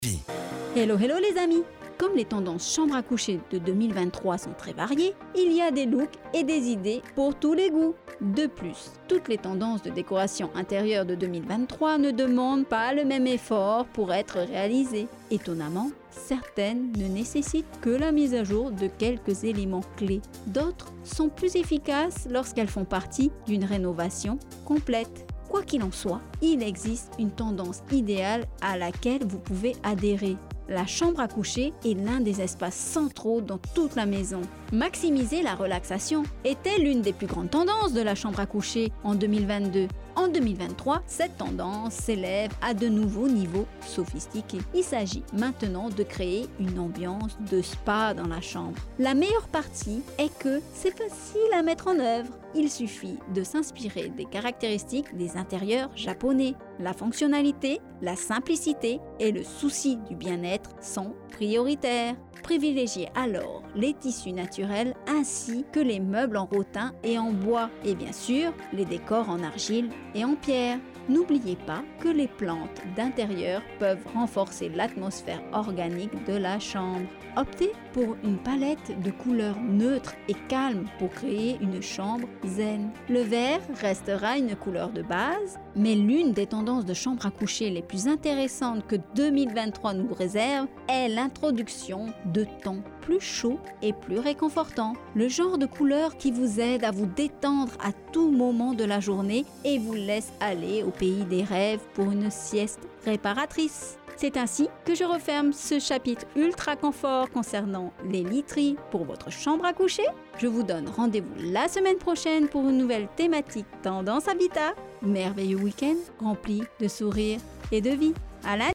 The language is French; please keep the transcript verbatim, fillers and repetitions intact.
Vie. Hello, hello les amis! Comme les tendances chambre à coucher de deux mille vingt-trois sont très variées, il y a des looks et des idées pour tous les goûts. De plus, toutes les tendances de décoration intérieure de deux mille vingt-trois ne demandent pas le même effort pour être réalisées. Étonnamment, certaines ne nécessitent que la mise à jour de quelques éléments clés. D'autres sont plus efficaces lorsqu'elles font partie d'une rénovation complète. Quoi qu'il en soit, il existe une tendance idéale à laquelle vous pouvez adhérer. La chambre à coucher est l'un des espaces centraux dans toute la maison. Maximiser la relaxation était l'une des plus grandes tendances de la chambre à coucher en deux mille vingt-deux. En deux mille vingt-trois, cette tendance s'élève à de nouveaux niveaux sophistiqués. Il s'agit maintenant de créer une ambiance de spa dans la chambre. La meilleure partie est que c'est facile à mettre en œuvre. Il suffit de s'inspirer des caractéristiques des intérieurs japonais. La fonctionnalité, la simplicité et le souci du bien-être sont prioritaires. Privilégiez alors les tissus naturels ainsi que les meubles en rotin et en bois et bien sûr les décors en argile et en pierre. N'oubliez pas que les plantes d'intérieur peuvent renforcer l'atmosphère organique de la chambre. Optez pour une palette de couleurs neutres et calmes pour créer une chambre zen. Le vert restera une couleur de base, mais l'une des tendances de chambre à coucher les plus intéressantes que deux mille vingt-trois nous réserve est l'introduction de tons plus chauds et plus réconfortants. Le genre de couleur qui vous aide à vous détendre à tout moment de la journée et vous laisse aller au pays des rêves pour une sieste réparatrice. C'est ainsi que je referme ce chapitre ultra confort concernant les literies pour votre chambre à coucher. Je vous donne rendez-vous la semaine prochaine pour une nouvelle thématique Tendance Habitat. Merveilleux week-end rempli de sourires et de vie. À lundi!